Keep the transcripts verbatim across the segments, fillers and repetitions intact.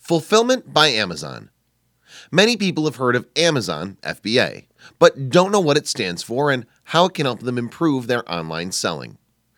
Fulfillment by Amazon. Many people have heard of Amazon F B A, but don't know what it stands for and how it can help them improve their online selling.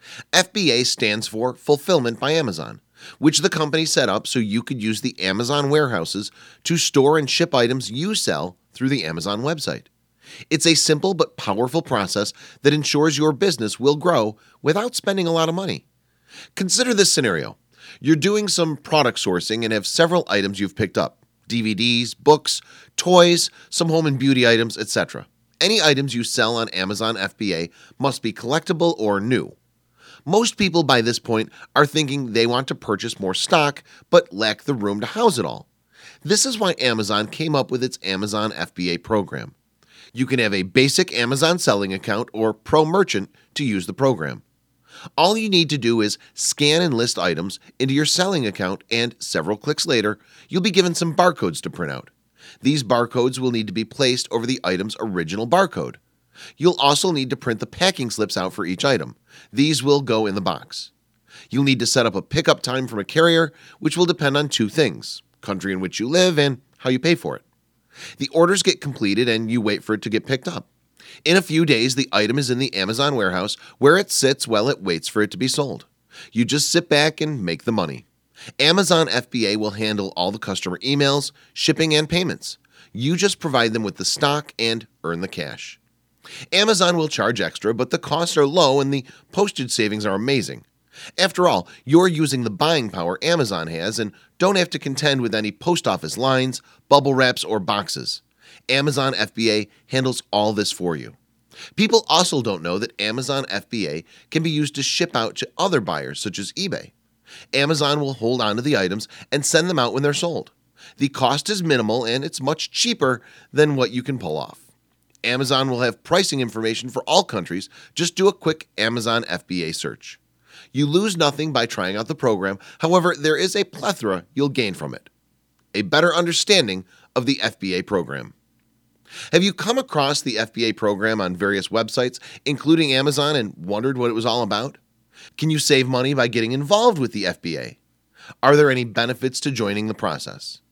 F B A stands for Fulfillment by Amazon, which the company set up so you could use the Amazon warehouses to store and ship items you sell through the Amazon website. It's a simple but powerful process that ensures your business will grow without spending a lot of money. Consider this scenario. You're doing some product sourcing and have several items you've picked up: D V Ds, books, toys, some home and beauty items, et cetera. Any items you sell on Amazon F B A must be collectible or new. Most people by this point are thinking they want to purchase more stock but lack the room to house it all. This is why Amazon came up with its Amazon F B A program. You can have a basic Amazon selling account or Pro Merchant to use the program. All you need to do is scan and list items into your selling account, and several clicks later, you'll be given some barcodes to print out. These barcodes will need to be placed over the item's original barcode. You'll also need to print the packing slips out for each item. These will go in the box. You'll need to set up a pickup time from a carrier, which will depend on two things: country in which you live and how you pay for it. The orders get completed and you wait for it to get picked up. In a few days, the item is in the Amazon warehouse where it sits while it waits for it to be sold. You just sit back and make the money. Amazon F B A will handle all the customer emails, shipping, and payments. You just provide them with the stock and earn the cash. Amazon will charge extra, but the costs are low and the postage savings are amazing. After all, you're using the buying power Amazon has and don't have to contend with any post office lines, bubble wraps, or boxes. Amazon F B A handles all this for you. People also don't know that Amazon F B A can be used to ship out to other buyers such as eBay. Amazon will hold on to the items and send them out when they're sold. The cost is minimal and it's much cheaper than what you can pull off. Amazon will have pricing information for all countries. Just do a quick Amazon F B A search. You lose nothing by trying out the program. However, there is a plethora you'll gain from it: a better understanding of the F B A program. Have you come across the F B A program on various websites, including Amazon, and wondered what it was all about? Can you save money by getting involved with the F B A? Are there any benefits to joining the process?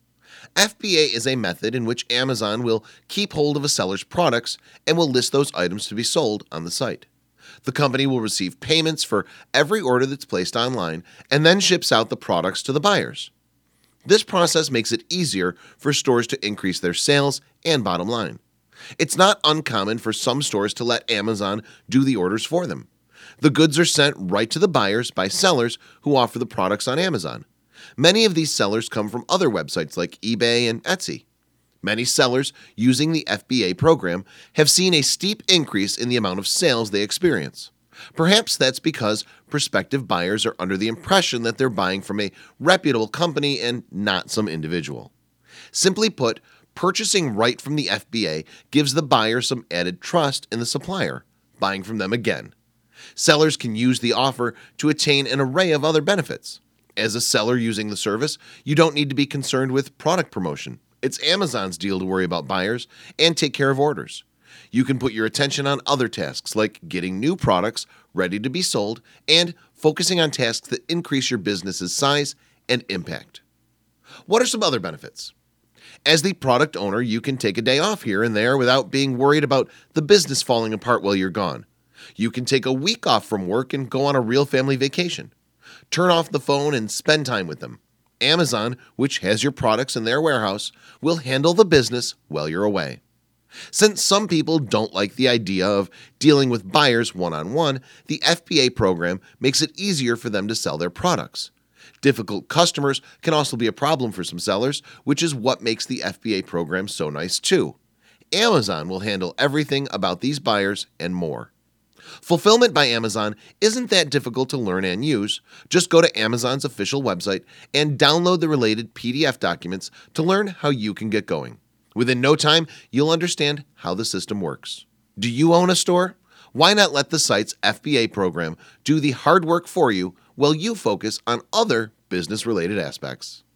F B A is a method in which Amazon will keep hold of a seller's products and will list those items to be sold on the site. The company will receive payments for every order that's placed online and then ships out the products to the buyers. This process makes it easier for stores to increase their sales and bottom line. It's not uncommon for some stores to let Amazon do the orders for them. The goods are sent right to the buyers by sellers who offer the products on Amazon. Many of these sellers come from other websites like eBay and Etsy. Many sellers using the F B A program have seen a steep increase in the amount of sales they experience. Perhaps that's because prospective buyers are under the impression that they're buying from a reputable company and not some individual. Simply put, purchasing right from the F B A gives the buyer some added trust in the supplier, buying from them again. Sellers can use the offer to attain an array of other benefits. As a seller using the service, you don't need to be concerned with product promotion. It's Amazon's deal to worry about buyers and take care of orders. You can put your attention on other tasks like getting new products ready to be sold and focusing on tasks that increase your business's size and impact. What are some other benefits? As the product owner, you can take a day off here and there without being worried about the business falling apart while you're gone. You can take a week off from work and go on a real family vacation. Turn off the phone and spend time with them. Amazon, which has your products in their warehouse, will handle the business while you're away. Since some people don't like the idea of dealing with buyers one-on-one, the F B A program makes it easier for them to sell their products. Difficult customers can also be a problem for some sellers, which is what makes the F B A program so nice too. Amazon will handle everything about these buyers and more. Fulfillment by Amazon isn't that difficult to learn and use. Just go to Amazon's official website and download the related P D F documents to learn how you can get going. Within no time, you'll understand how the system works. Do you own a store? Why not let the site's F B A program do the hard work for you while you focus on other business-related aspects?